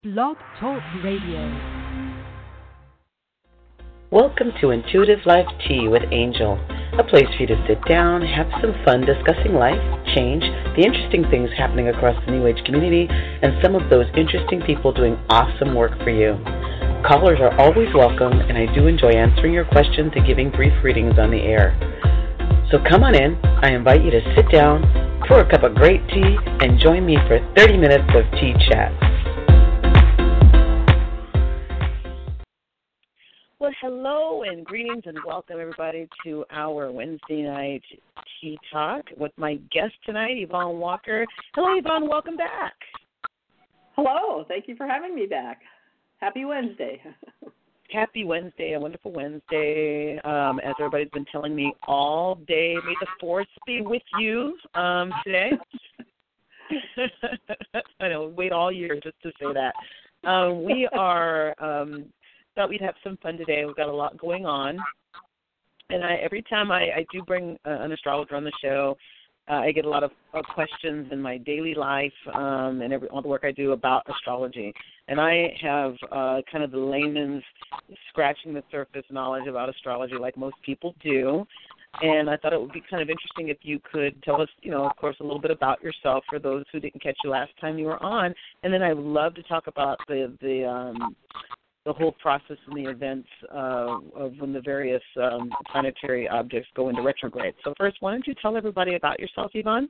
Blog Talk Radio. Welcome to Intuitive Life Tea with Angel, a place for you to sit down, have some fun discussing life, change, the interesting things happening across the New Age community, and some of those interesting people doing awesome work for you. Callers are always welcome, and I do enjoy answering your questions and giving brief readings on the air. So come on in. I invite you to sit down, pour a cup of great tea, and join me for 30 minutes of tea chat. Well, hello and greetings and welcome everybody to our Wednesday night tea talk with my guest tonight, Yvonne Walker. Hello, Yvonne. Welcome back. Hello. Thank you for having me back. Happy Wednesday. Happy Wednesday, a wonderful Wednesday. As everybody's been telling me all day, may the force be with you today. I know, wait all year just to say that. We are... thought we'd have some fun today. We've got a lot going on. And every time I do bring an astrologer on the show, I get a lot of questions in my daily life and all the work I do about astrology. And I have kind of the layman's scratching the surface knowledge about astrology like most people do. And I thought it would be kind of interesting if you could tell us, of course, a little bit about yourself for those who didn't catch you last time you were on. And then I would love to talk about the whole process and the events of when the various planetary objects go into retrograde. So first, why don't you tell everybody about yourself, Yvonne?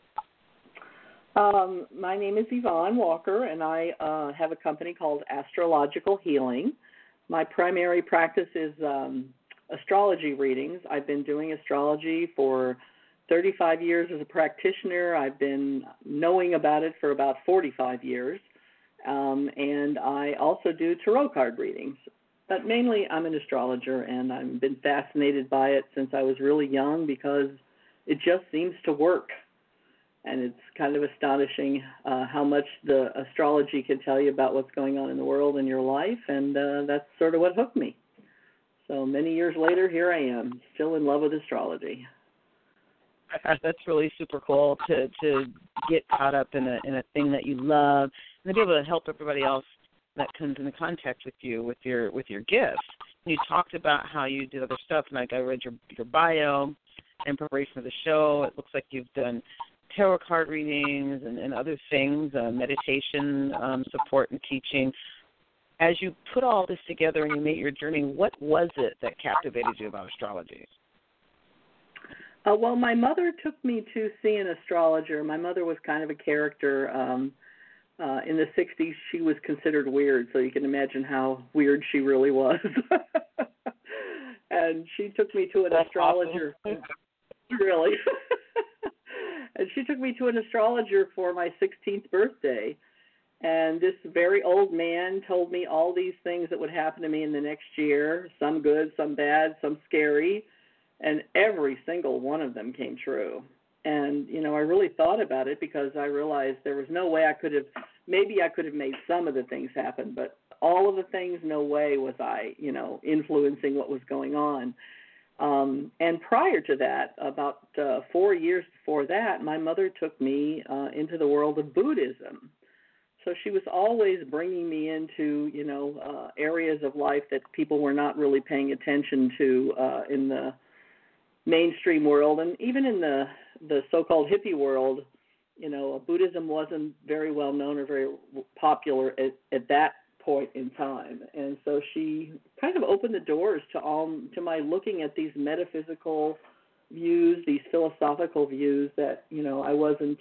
My name is Yvonne Walker, and I have a company called Astrological Healing. My primary practice is astrology readings. I've been doing astrology for 35 years as a practitioner. I've been knowing about it for about 45 years. And I also do tarot card readings. But mainly I'm an astrologer, and I've been fascinated by it since I was really young because it just seems to work. And it's kind of astonishing how much the astrology can tell you about what's going on in the world and your life, and that's sort of what hooked me. So many years later, here I am, still in love with astrology. That's really super cool to get caught up in a thing that you love, and to be able to help everybody else that comes into contact with you with your gifts. You talked about how you did other stuff, and like I read your bio in preparation for the show. It looks like you've done tarot card readings and other things, meditation, support and teaching. As you put all this together and you made your journey, what was it that captivated you about astrology? Well, my mother took me to see an astrologer. My mother was kind of a character. In the 60s, she was considered weird, so you can imagine how weird she really was. And she took me to an astrologer. Awesome. Really. And she took me to an astrologer for my 16th birthday. And this very old man told me all these things that would happen to me in the next year, some good, some bad, some scary. And every single one of them came true. And, I really thought about it because I realized there was no way I could have made some of the things happen, but all of the things, no way was I, influencing what was going on. And prior to that, about 4 years before that, my mother took me into the world of Buddhism. So she was always bringing me into, areas of life that people were not really paying attention to in the mainstream world, and even in the so-called hippie world, Buddhism wasn't very well known or very popular at that point in time. And so she kind of opened the doors to my looking at these metaphysical views, these philosophical views that I wasn't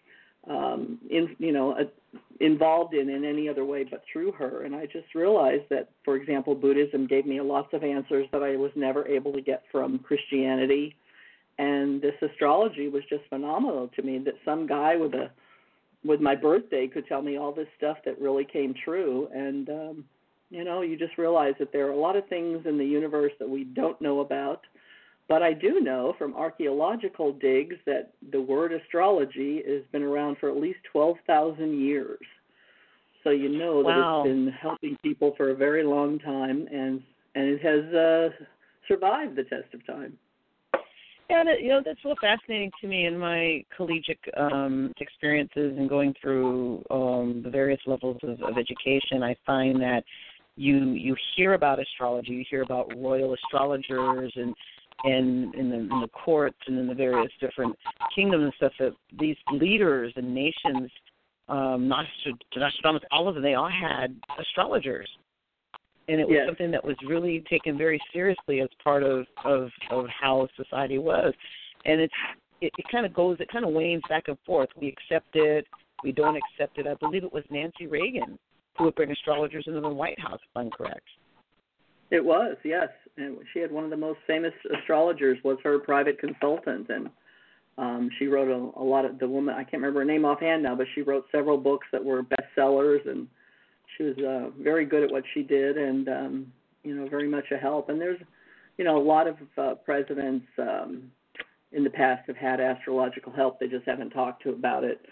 involved in any other way but through her. And I just realized that, for example, Buddhism gave me lots of answers that I was never able to get from Christianity. And this astrology was just phenomenal to me, that some guy with my birthday could tell me all this stuff that really came true. And, you just realize that there are a lot of things in the universe that we don't know about. But I do know from archaeological digs that the word astrology has been around for at least 12,000 years. So that Wow. It's been helping people for a very long time, and it has survived the test of time. Yeah, that's so fascinating to me in my collegiate experiences and going through the various levels of education. I find that you hear about astrology, you hear about royal astrologers and in the courts and in the various different kingdoms and stuff, that these leaders and nations, Nostradamus, all of them, they all had astrologers. And it was something that was really taken very seriously as part of how society was. And it kind of wanes back and forth. We accept it, we don't accept it. I believe it was Nancy Reagan who would bring astrologers into the White House, if I'm correct. It was, yes. And she had one of the most famous astrologers was her private consultant. And she wrote a lot of, the woman, I can't remember her name offhand now, but she wrote several books that were bestsellers, and she was very good at what she did and, very much a help. And there's, a lot of presidents in the past have had astrological help. They just haven't talked about it.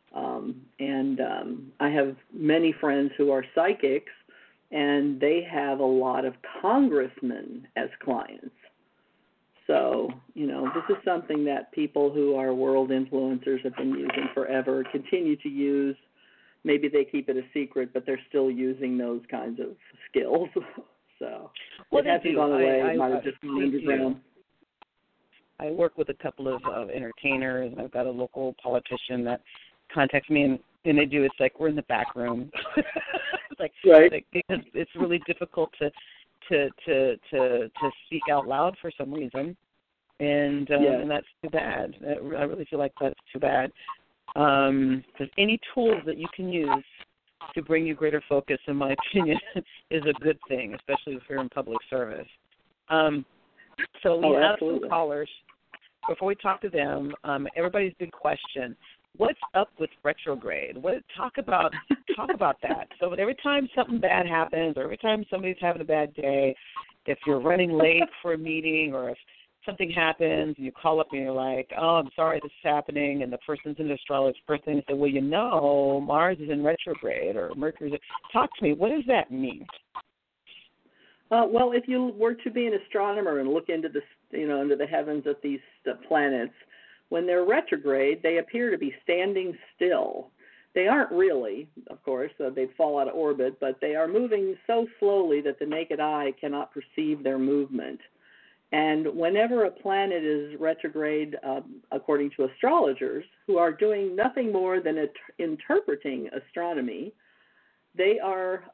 I have many friends who are psychics, and they have a lot of congressmen as clients. So, this is something that people who are world influencers have been using forever, continue to use. Maybe they keep it a secret, but they're still using those kinds of skills. So it hasn't gone away. It might have just gone underground. I work with a couple of entertainers, and I've got a local politician that contacts me, and they do. It's like we're in the back room. It's because it's really difficult to speak out loud for some reason, and that's too bad. I really feel like that's too bad. Because any tools that you can use to bring you greater focus, in my opinion, is a good thing, especially if you're in public service. So we have some callers. Before we talk to them, everybody's big question: what's up with retrograde? Talk about that. So every time something bad happens, or every time somebody's having a bad day, if you're running late for a meeting, or if something happens and you call up and you're like, oh, I'm sorry this is happening, and the person's in astrology, first thing they say, well, Mars is in retrograde or Mercury's. Talk to me. What does that mean? Well, if you were to be an astronomer and look into into the heavens at these planets, when they're retrograde, they appear to be standing still. They aren't really, of course, they'd fall out of orbit, but they are moving so slowly that the naked eye cannot perceive their movement. And whenever a planet is retrograde, according to astrologers, who are doing nothing more than interpreting astronomy, they are,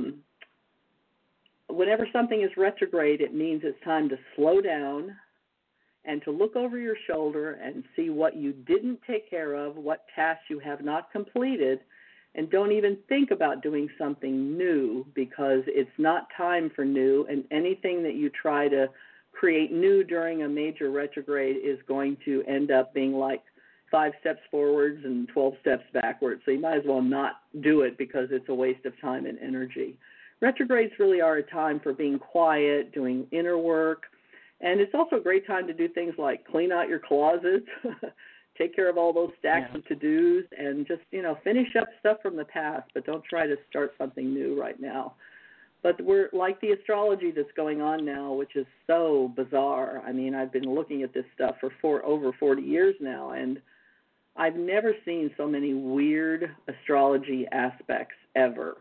whenever something is retrograde, it means it's time to slow down and to look over your shoulder and see what you didn't take care of, what tasks you have not completed, and don't even think about doing something new, because it's not time for new, and anything that you try to create new during a major retrograde is going to end up being like 5 steps forwards and 12 steps backwards. So you might as well not do it, because it's a waste of time and energy. Retrogrades really are a time for being quiet, doing inner work, and it's also a great time to do things like clean out your closet, take care of all those stacks of to-dos, and just, finish up stuff from the past, but don't try to start something new right now. But we're like the astrology that's going on now, which is so bizarre. I mean, I've been looking at this stuff for over 40 years now, and I've never seen so many weird astrology aspects ever.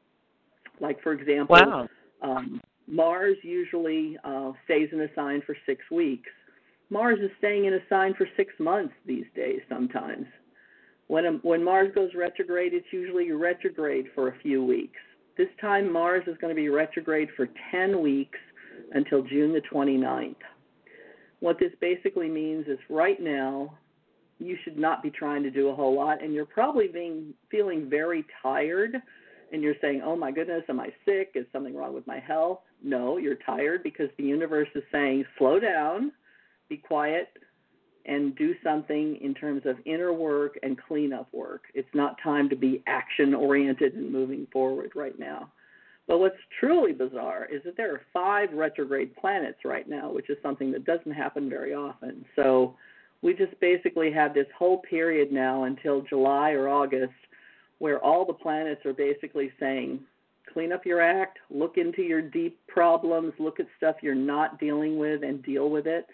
Like, for example, Mars usually stays in a sign for 6 weeks. Mars is staying in a sign for 6 months these days sometimes. When Mars goes retrograde, it's usually retrograde for a few weeks. This time, Mars is going to be retrograde for 10 weeks until June the 29th. What this basically means is right now, you should not be trying to do a whole lot, and you're probably feeling very tired, and you're saying, oh my goodness, am I sick? Is something wrong with my health? No, you're tired because the universe is saying, slow down, be quiet, and do something in terms of inner work and cleanup work. It's not time to be action-oriented and moving forward right now. But what's truly bizarre is that there are 5 retrograde planets right now, which is something that doesn't happen very often. So we just basically have this whole period now until July or August where all the planets are basically saying, clean up your act, look into your deep problems, look at stuff you're not dealing with and deal with it.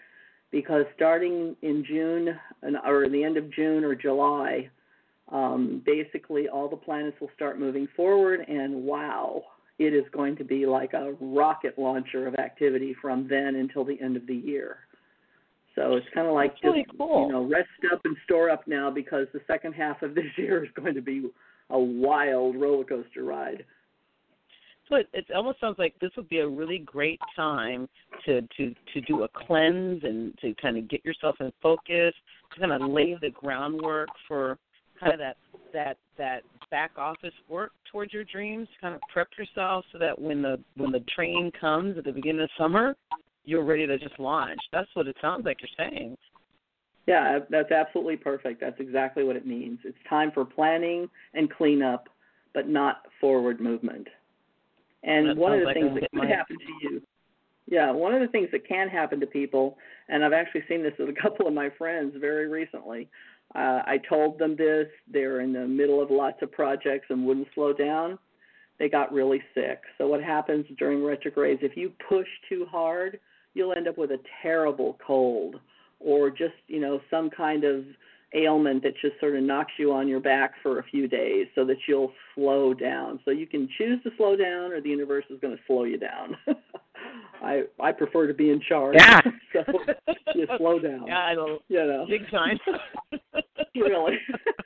because starting in June or the end of June or July, basically all the planets will start moving forward, and wow, it is going to be like a rocket launcher of activity from then until the end of the year. So it's kind of like That's really cool. Rest up and store up now, because the second half of this year is going to be a wild roller coaster ride. So it almost sounds like this would be a really great time to do a cleanse and to kind of get yourself in focus, to kind of lay the groundwork for kind of that back office work towards your dreams, kind of prep yourself so that when the train comes at the beginning of summer, you're ready to just launch. That's what it sounds like you're saying. Yeah, that's absolutely perfect. That's exactly what it means. It's time for planning and cleanup, but not forward movement. And one of the things that could happen to you, one of the things that can happen to people, and I've actually seen this with a couple of my friends very recently. I told them this. They're in the middle of lots of projects and wouldn't slow down. They got really sick. So what happens during retrogrades, if you push too hard, you'll end up with a terrible cold or just, some kind of ailment that just sort of knocks you on your back for a few days so that you'll slow down. So you can choose to slow down, or the universe is going to slow you down. I prefer to be in charge. Yeah. So you slow down. Yeah, I know. Big time. Really.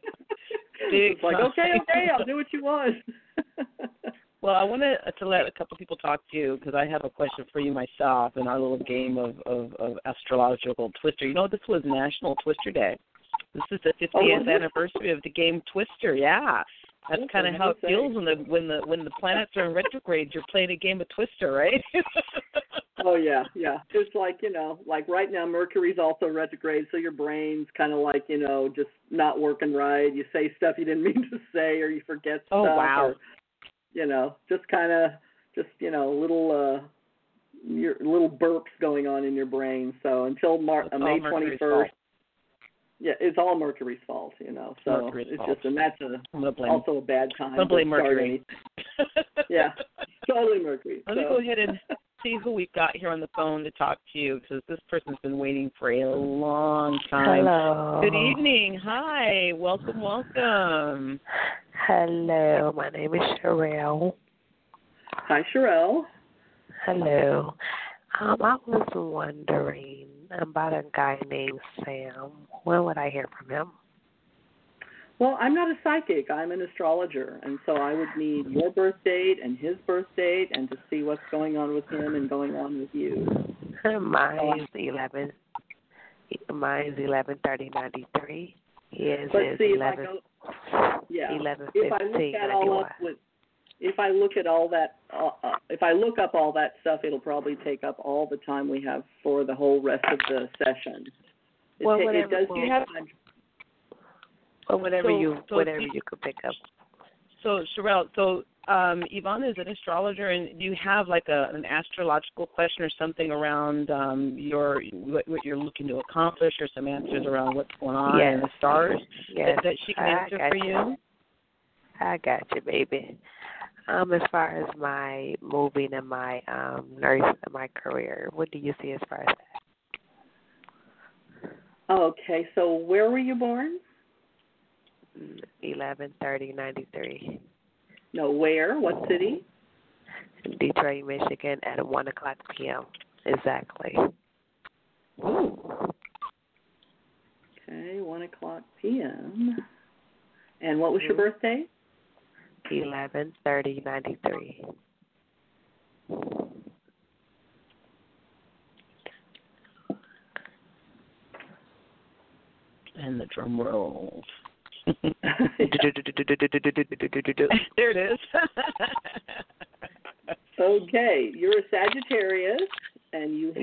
Big it's like, time. okay, I'll do what you want. Well, I wanted to let a couple people talk to you because I have a question for you myself in our little game of astrological Twister. This was National Twister Day. This is the 50th anniversary of the game Twister. Yeah, that's kind of how it feels when the planets are in retrograde. You're playing a game of Twister, right? Oh yeah. Just like like right now Mercury's also retrograde, so your brain's kind of like just not working right. You say stuff you didn't mean to say, or you forget stuff. Oh wow. Or, just kind of your little burps going on in your brain. So until May 21st. Yeah, it's all Mercury's fault, So Mercury's it's fault. just, and that's also a bad time. Don't blame Mercury. Yeah, totally Mercury. Let me go ahead and see who we've got here on the phone to talk to you, because this person's been waiting for a long time. Hello. Good evening. Hi. Welcome. Hello. My name is Sherelle. Hi, Sherelle. Hello. I was wondering about a guy named Sam. When would I hear from him? Well, I'm not a psychic. I'm an astrologer, and so I would need your birth date and his birth date, and to see what's going on with him and going on with you. Mine's 11. Mine's 11/30/93. His Let's is see 11. Yeah. 11/15/91. If I look at all that, if I look up all that stuff, it'll probably take up all the time we have for the whole rest of the session. It does take time. Or whatever you could pick up. So, Sherelle, Yvonne is an astrologer, and do you have like an astrological question or something around what you're looking to accomplish, or some answers around what's going on in the stars that she can answer for you? I got you, baby. As far as my moving and my nurse and my career, what do you see as far as that? Okay, so where were you born? 11/30/93. No, where? What city? Detroit, Michigan, at 1:00 p.m. Exactly. Ooh. Okay, 1:00 p.m. And what was your birthday? 11/30/93. And the drum rolls. There it is. Okay, you're a Sagittarius, and you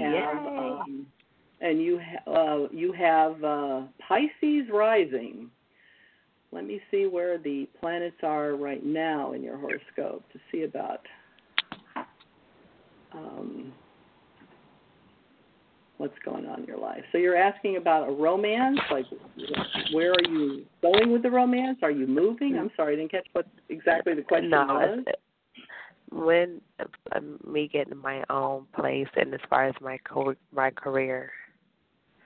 have Pisces rising. Let me see where the planets are right now in your horoscope to see about what's going on in your life. So you're asking about a romance, like where are you going with the romance? Are you moving? I'm sorry, I didn't catch what exactly the question was. When me getting my own place, and as far as my career.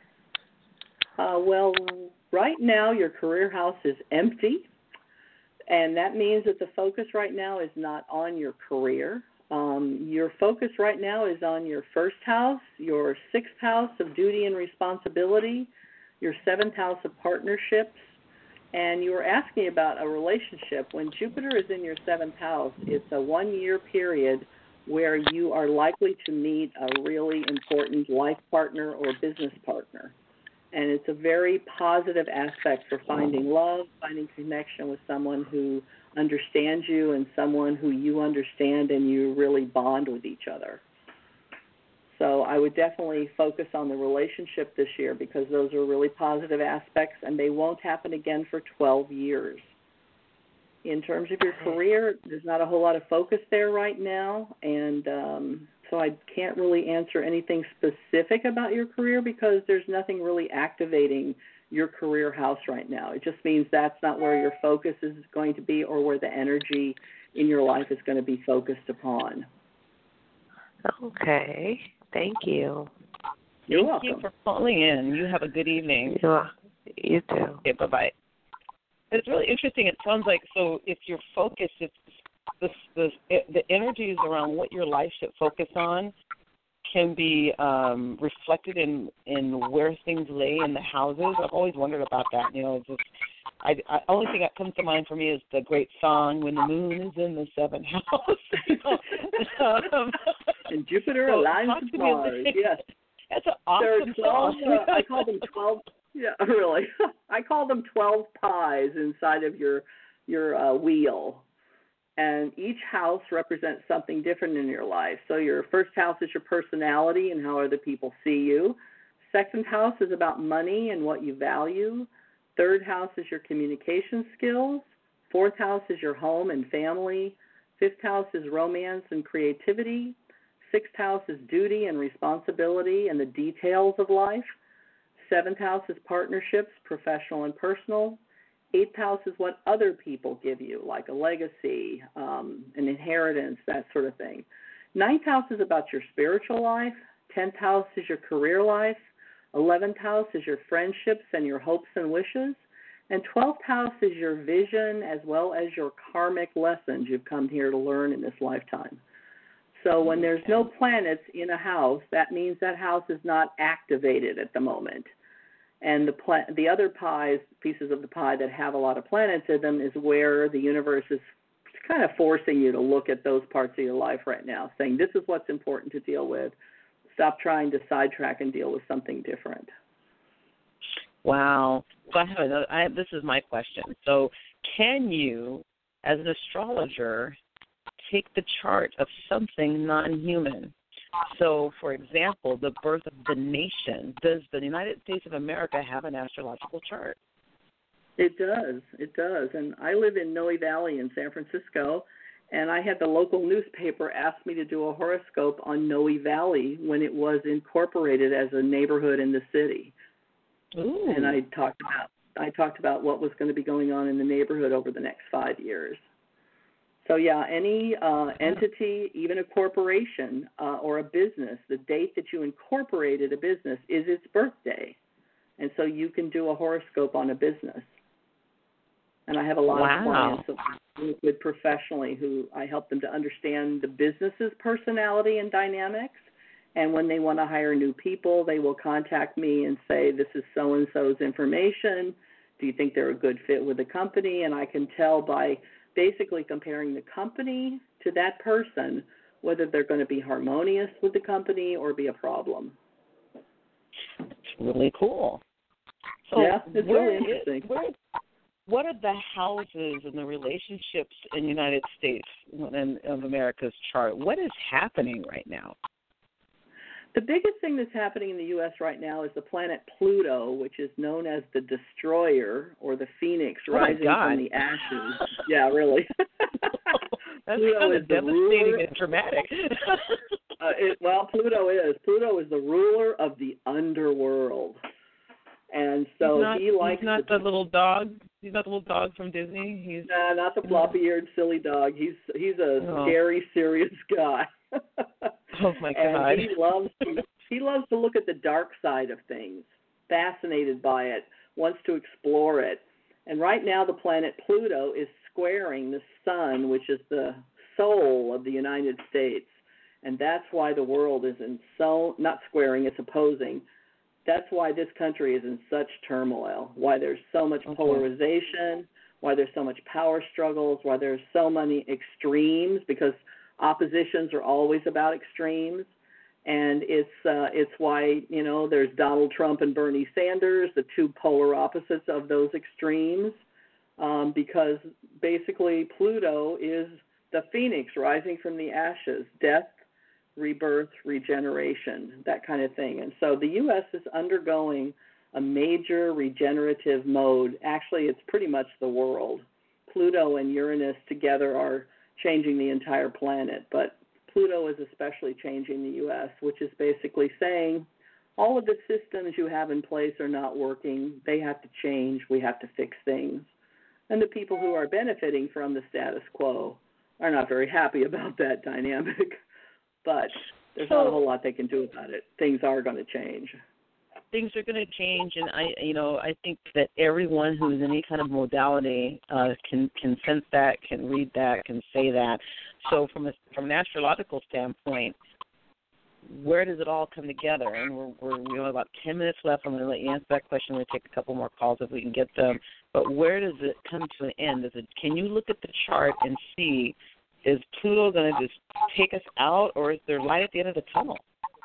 Well, right now your career house is empty, and that means that the focus right now is not on your career. Your focus right now is on your first house, your sixth house of duty and responsibility, your seventh house of partnerships, and you were asking about a relationship. When Jupiter is in your seventh house, it's a 1-year period where you are likely to meet a really important life partner or business partner. And it's a very positive aspect for finding love, finding connection with someone who understands you and someone who you understand and you really bond with each other. So I would definitely focus on the relationship this year because those are really positive aspects and they won't happen again for 12 years. In terms of your career, there's not a whole lot of focus there right now, and so I can't really answer anything specific about your career because there's nothing really activating your career house right now. It just means that's not where your focus is going to be or where the energy in your life is going to be focused upon. Okay. Thank you. You're welcome. Thank you for calling in. You have a good evening. You too. Okay, bye-bye. It's really interesting. It sounds like, so if you're focused, it's the energies around what your life should focus on can be reflected in where things lay in the houses. I've always wondered about that. You know, it's just, I only thing that comes to mind for me is the great song "When the Moon is in the Seventh House." You know? And Jupiter aligns with Mars. Yes, that's an awesome song. I call them 12. Yeah, really. I call them 12 pies inside of your wheel. And each house represents something different in your life. So your first house is your personality and how other people see you. Second house is about money and what you value. Third house is your communication skills. Fourth house is your home and family. Fifth house is romance and creativity. Sixth house is duty and responsibility and the details of life. Seventh house is partnerships, professional and personal. Eighth house is what other people give you, like a legacy, an inheritance, that sort of thing. Ninth house is about your spiritual life. 10th house is your career life. 11th house is your friendships and your hopes and wishes. And 12th house is your vision as well as your karmic lessons you've come here to learn in this lifetime. So when there's no planets in a house, that means that house is not activated at the moment. And the other pieces of the pie that have a lot of planets in them is where the universe is kind of forcing you to look at those parts of your life right now, saying this is what's important to deal with. Stop trying to sidetrack and deal with something different. Wow. So this is my question. So can you, as an astrologer, take the chart of something non-human? So, for example, the birth of the nation. Does the United States of America have an astrological chart? It does. It does. And I live in Noe Valley in San Francisco, and I had the local newspaper ask me to do a horoscope on Noe Valley when it was incorporated as a neighborhood in the city. Ooh. And I talked about what was going to be going on in the neighborhood over the next 5 years. So, yeah, any entity, even a corporation or a business, the date that you incorporated a business is its birthday. And so you can do a horoscope on a business. And I have a lot of clients who work with professionally who I help them to understand the business's personality and dynamics. And when they want to hire new people, they will contact me and say, this is so-and-so's information. Do you think they're a good fit with the company? And I can tell by basically comparing the company to that person whether they're going to be harmonious with the company or be a problem. It's really cool. So yeah, it's really interesting. What are the houses and the relationships in the United States of America's chart? What is happening right now? The biggest thing that's happening in the U.S. right now is the planet Pluto, which is known as the Destroyer or the Phoenix rising from the ashes. Yeah, really. That's Pluto kind of devastating and dramatic. Pluto is the ruler of the underworld. And so he likes he's not the little dog. He's not the little dog from Disney. He's not the floppy-eared silly dog. He's a scary, serious guy. Oh my God! And he loves to look at the dark side of things. fascinated by it, wants to explore it. And right now the planet Pluto is squaring the sun, which is the soul of the United States. And that's why the world is not squaring, it's opposing. That's why this country is in such turmoil, why there's so much polarization, why there's so much power struggles, why there's so many extremes, because oppositions are always about extremes. And it's why, there's Donald Trump and Bernie Sanders, the two polar opposites of those extremes, because basically Pluto is the phoenix rising from the ashes, death, rebirth, regeneration, that kind of thing. And so the U.S. is undergoing a major regenerative mode. Actually, it's pretty much the world. Pluto and Uranus together are changing the entire planet, but Pluto is especially changing the U.S., which is basically saying all of the systems you have in place are not working. They have to change. We have to fix things. And the people who are benefiting from the status quo are not very happy about that dynamic. But there's not a whole lot they can do about it. Things are going to change. Things are going to change, and I think that everyone who's in any kind of modality can sense that, can read that, can say that. So from an astrological standpoint, where does it all come together? And we have about 10 minutes left. I'm going to let you answer that question. We'll take a couple more calls if we can get them. But where does it come to an end? Can you look at the chart and see, is Pluto going to just take us out, or is there light at the end of the tunnel?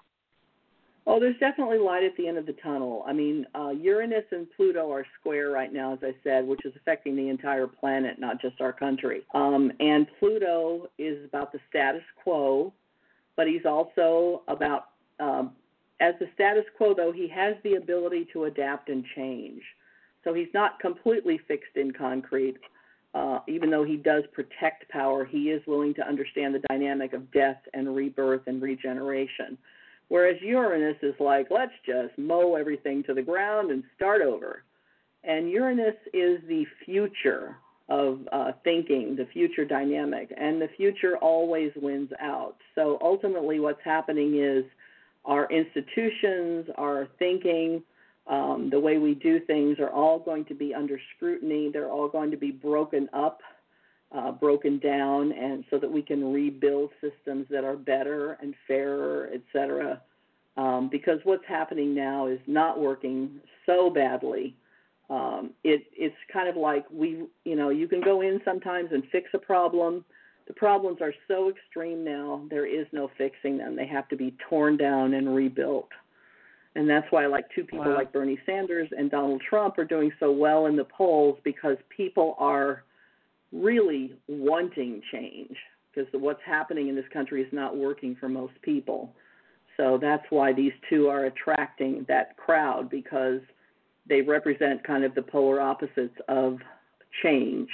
Oh, there's definitely light at the end of the tunnel. I mean, Uranus and Pluto are square right now, as I said, which is affecting the entire planet, not just our country. And Pluto is about the status quo, but he's also about, as the status quo, though, he has the ability to adapt and change. So he's not completely fixed in concrete. Even though he does protect power, he is willing to understand the dynamic of death and rebirth and regeneration. Whereas Uranus is like, let's just mow everything to the ground and start over. And Uranus is the future of thinking, the future dynamic, and the future always wins out. So ultimately what's happening is our institutions, our thinking, the way we do things are all going to be under scrutiny. They're all going to be broken up, broken down, and so that we can rebuild systems that are better and fairer, et cetera. Because what's happening now is not working so badly. It's kind of like you can go in sometimes and fix a problem. The problems are so extreme now, there is no fixing them. They have to be torn down and rebuilt. And that's why two people like Bernie Sanders and Donald Trump are doing so well in the polls, because people are really wanting change, because what's happening in this country is not working for most people. So that's why these two are attracting that crowd, because they represent kind of the polar opposites of change.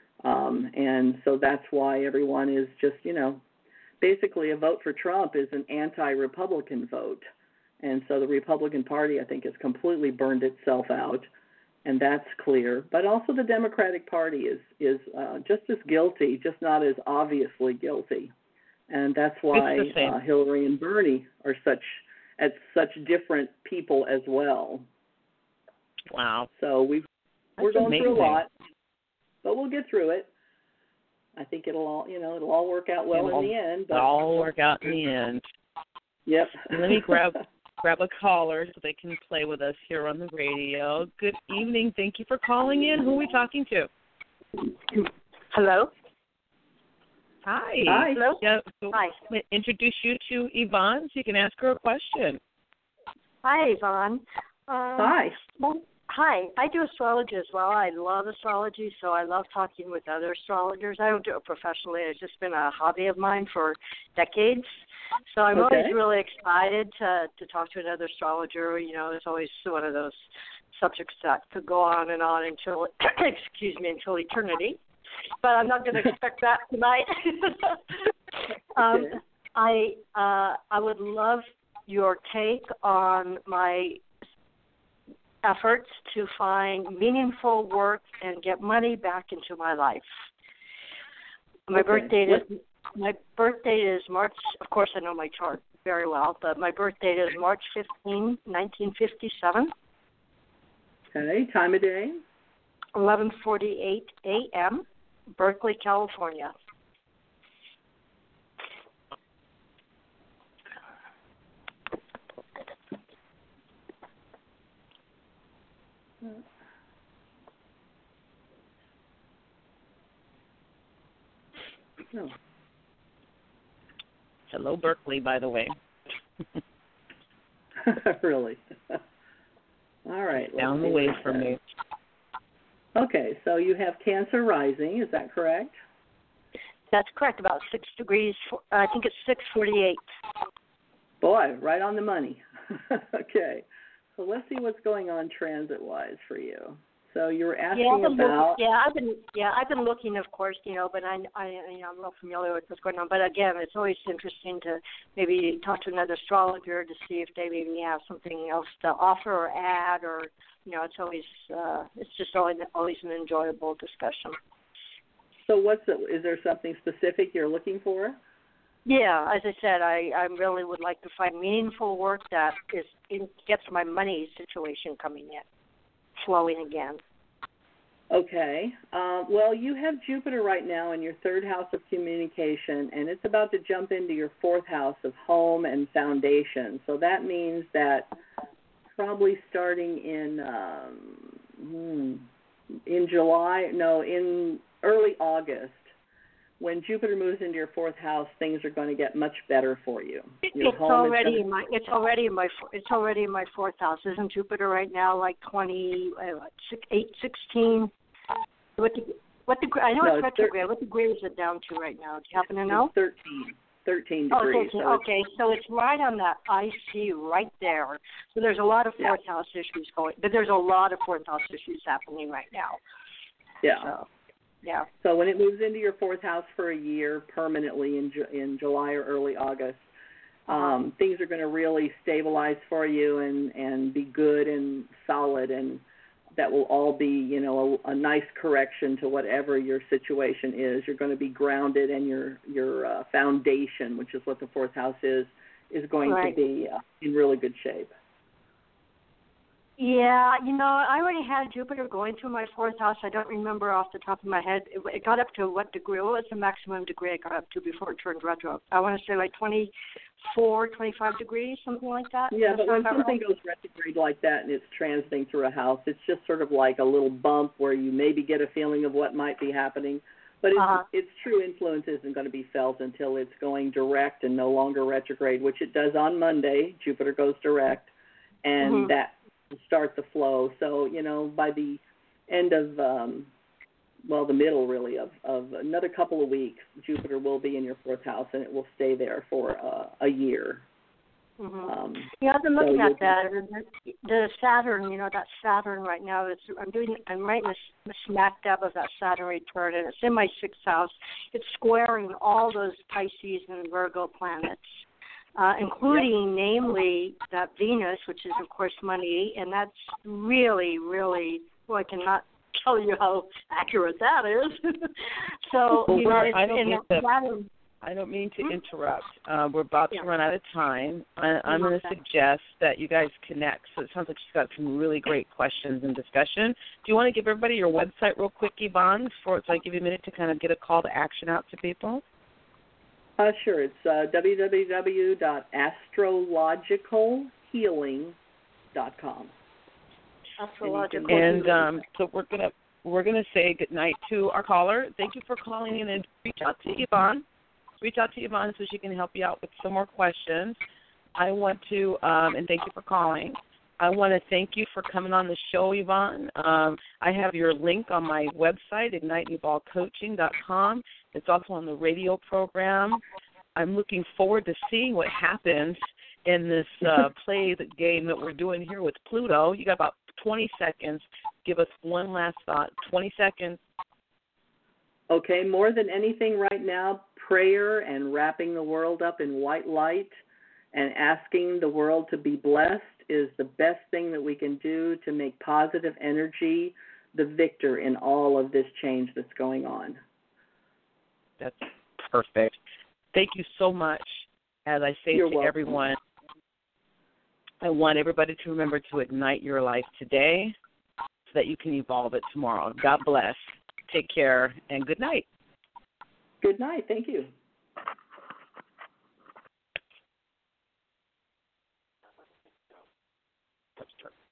And so that's why everyone is just, basically a vote for Trump is an anti-Republican vote. And so the Republican Party, I think, has completely burned itself out, and that's clear. But also the Democratic Party is just as guilty, just not as obviously guilty. And that's why Hillary and Bernie are such different people as well. Wow. So we're going through a lot, but we'll get through it. I think it'll all work out well in the end. But it'll all work out in the end. Yep. Let me grab a caller so they can play with us here on the radio. Good evening. Thank you for calling in. Who are we talking to? Hello. Hi. Hi. Hello. Yeah, so Hi. I'm going to introduce you to Yvonne so you can ask her a question. Hi, Yvonne. Hi. Hi. I do astrology as well. I love astrology, so I love talking with other astrologers. I don't do it professionally. It's just been a hobby of mine for decades. So I'm always really excited to talk to another astrologer. It's always one of those subjects that could go on until, until eternity. But I'm not going to expect that tonight. I would love your take on my efforts to find meaningful work and get money back into my life. My birthday is March. Of course, I know my chart very well, but my birthday is March 15, 1957. Okay, time of day? 11:48 a.m., Berkeley, California. Oh. Hello, Berkeley, by the way. Really? All right. Down the way from me. Okay, so you have Cancer rising, is that correct? That's correct, about 6 degrees. I think it's 6:48. Boy, right on the money. Okay, so let's see what's going on transit-wise for you. So you were asking about. I've been looking, of course, but I'm real familiar with what's going on. But again, it's always interesting to maybe talk to another astrologer to see if they maybe have something else to offer or add, or it's always it's just always an enjoyable discussion. So is there something specific you're looking for? Yeah, as I said, I really would like to find meaningful work that gets my money situation coming in, flowing again. Okay. Well, you have Jupiter right now in your third house of communication, and it's about to jump into your fourth house of home and foundation. So that means that probably starting in early August, when Jupiter moves into your fourth house, things are going to get much better for you. It's already in my fourth house. Isn't Jupiter right now like 16? What degree? I know it's retrograde. What degree is it down to right now? Do you happen to know? 13 degrees. Okay, so it's right on that IC right there. So there's a lot of fourth house issues happening right now. Yeah. So, yeah. So when it moves into your fourth house for a year permanently in July or early August, things are going to really stabilize for you and be good and solid, and that will all be, a nice correction to whatever your situation is. You're going to be grounded, and your foundation, which is what the fourth house is going to be in really good shape. Yeah, I already had Jupiter going through my fourth house. I don't remember off the top of my head. It got up to what degree? What was the maximum degree it got up to before it turned retro? I want to say like 24, 25 degrees, something like that. Yeah, but when something goes retrograde like that and it's transiting through a house, it's just sort of like a little bump where you maybe get a feeling of what might be happening. But its true influence isn't going to be felt until it's going direct and no longer retrograde, which it does on Monday. Jupiter goes direct, and that start the flow. So, by the end of, the middle really of another couple of weeks, Jupiter will be in your fourth house, and it will stay there for a year. I've been looking at that. The Saturn, that Saturn right now, I'm right in the smack dab of that Saturn return, and it's in my sixth house. It's squaring all those Pisces and Virgo planets. Including, namely, that Venus, which is, of course, money, and that's really, really, I cannot tell you how accurate that is. So, I don't mean to interrupt. We're about to run out of time. I'm going to suggest that you guys connect. So it sounds like she's got some really great questions and discussion. Do you want to give everybody your website real quick, Yvonne, so I give you a minute to kind of get a call to action out to people? Sure. It's www.astrologicalhealing.com. Astrological. And so we're gonna say good night to our caller. Thank you for calling in, and reach out to Yvonne so she can help you out with some more questions. I want to and thank you for calling. I want to thank you for coming on the show, Yvonne. I have your link on my website, igniteevolvecoaching.com. It's also on the radio program. I'm looking forward to seeing what happens in this game that we're doing here with Pluto. You got about 20 seconds. Give us one last thought. 20 seconds. Okay, more than anything right now, prayer and wrapping the world up in white light and asking the world to be blessed is the best thing that we can do to make positive energy the victor in all of this change that's going on. That's perfect. Thank you so much. As I say to everyone, I want everybody to remember to ignite your life today. so that you can evolve it tomorrow. God bless. Take care, and good night. Good night. Thank you. Let's start.